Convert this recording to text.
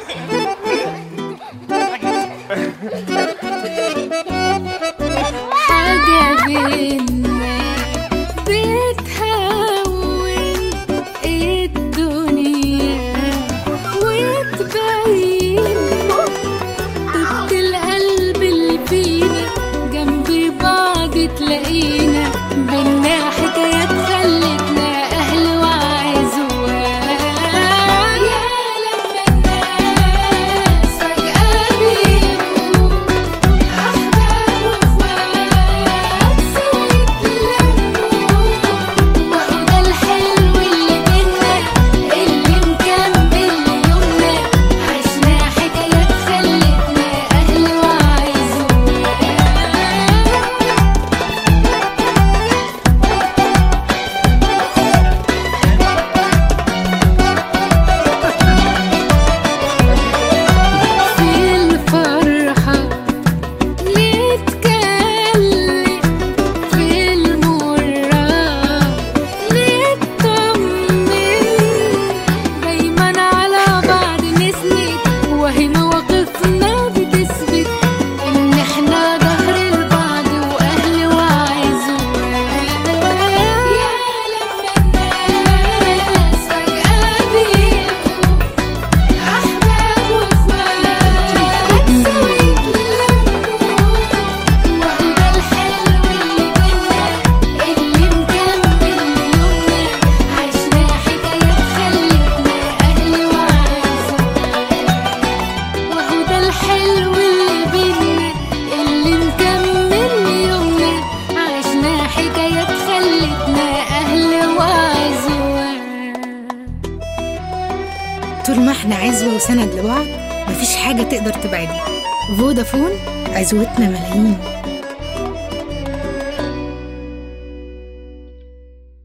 حاجة بينا بتهون الدنيا وتبين طبط القلب اللي فينا جنب بعض تلاقينا بينا حكايات خلتنا أهل وعزوان. يا لما الناس فجأة بيبقوا أحباب وإخوات سوا يتلموا، وهو ده الحلو اللي بينا اللي مكمل يومنا، عشنا حكايات خلتنا أهل وعزوان. في الفرحة نتكلم، في المرة نطمن، دايما على بعض نسند، وهي مواقفنا بتثبت إن إحنا ظهر لبعض وأهل وعزوان. يا لما الناس فجأة بيبقوا أحباب وإخوات سوا يتلموا، وهو ده الحلو اللي بينا اللي مكمل يومنا، عشنا حكايات خلتنا أهل وعزوان. وهو ده الحلو اللي بينا اللي مكمل يومنا، عشنا حكايات خلتنا أهل وعزوان. طول ما احنا عزوة وسند لبعض مفيش حاجة تقدر تبعدنا. فودافون، عزوتنا ملايين.